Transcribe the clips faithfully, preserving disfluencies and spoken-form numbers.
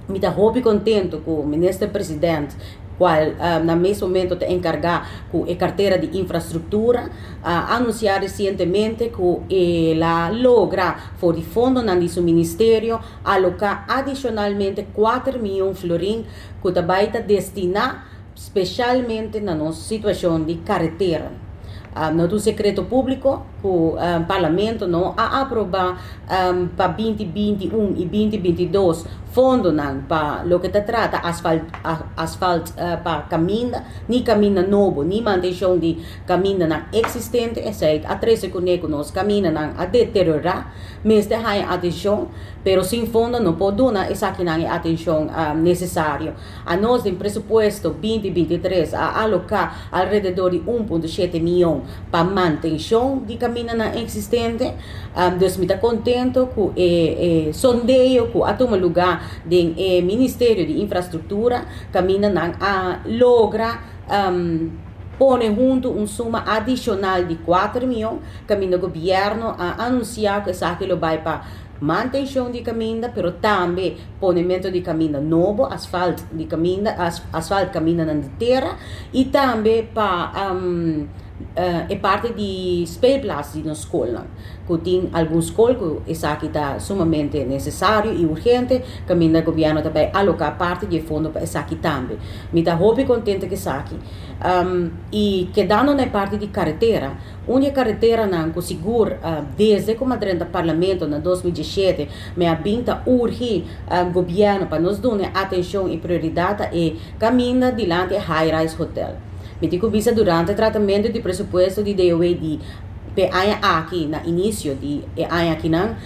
me dá hobby contento com o ministro-presidente, qual uh, no mesmo momento te encargar com a carteira de infraestrutura, uh, anunciar recentemente que ela logra, for de fundo no seu ministério, alocar adicionalmente quatro milhões de florins que vai destinar especialmente na nossa situação de carretera. Uh, no do secreto público, o um, parlamento não a aprovar um, para dois mil e vinte e um e dois mil e vinte e dois fundo para o que se trata asfalto asfalt, uh, para caminho, nem caminho novo, nem manutenção de caminho existente, exceto a três que nós caminho a deteriorar, mas de high atenção, pero sem fundo não pode dar essa atenção uh, necessária. A nós tem presupuesto dois mil e vinte e três a alocar alrededor de um vírgula sete milhão para manutenção de caminho existente. Um, Deus me está contento com o eh, eh, sondeio que a toma lugar do eh, Ministério de Infraestrutura caminha a logra um, pone junto uma suma adicional de quatro milhões, caminho do governo a anunciar que essa aquilo vai para manutenção de caminho, pero também ponimento de caminho novo, asfalto de caminho, as, asfalto caminho na terra e também para um, Uh, é parte de speelplaats na escola, que tem alguns escolas que isso aqui está sumamente necessário e urgente, que o governo também alocar parte de fundo para isso aqui também. Me dá muito contente que isso aqui. Um, e que dando na parte de carretera, uma carretera não que segura uh, desde como dentro do parlamento na dois mil e dezessete, me abinta urgir o governo para nos dar atenção e prioridade e caminho dilante High Rise Hotel. Me digo visa durante o tratamento de pressuposto de D O E de pe aqui no início de aqui não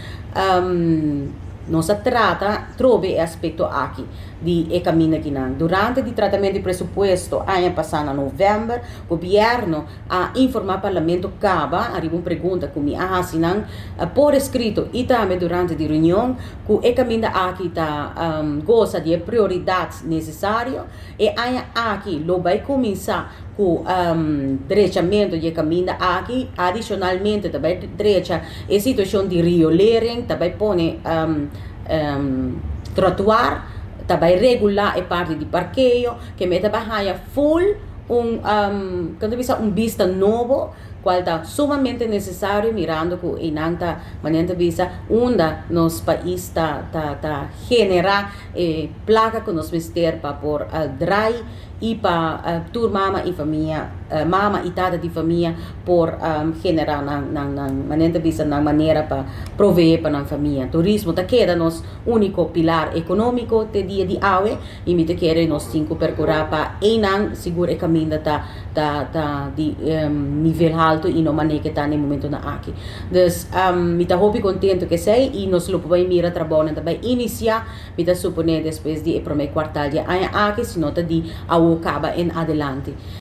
um, não se trata trove o aspecto aqui de e caminho aqui não durante o tratamento de pressuposto ano passado em novembro o governo a informar o parlamento caba arriba uma pergunta que me assinam por escrito e também durante a reunião que o caminho aqui está um, goza de prioridades necessárias e ano aqui lo vai começar com um, direitamento de caminho aqui adicionalmente também direita a situação de riolering também põe um, um, trotuar também regular a parte de parqueio que me também full um um quando visa um vista novo qual está sumamente necessário mirando que em anta maneira visa onda nos país está tá tá generar eh, placa que nos mister para por uh, dry e para uh, tur mama e família uh, mama e tata de família por um, generar na na na maneira visa na maneira para prover para a família turismo tá queda nos único pilar econômico te dia de aue e me te quer nos cinco percorrer para enang seguro e caminho tá tá tá de um, nível alto e não maneira que tá no momento na aqui. Dus um, me tá hobby contento que sei e nos lo vai mira trabalho também iniciar me tá suponer depois de o primeiro quartal de ano aqui se nota de ao acaba em adelante.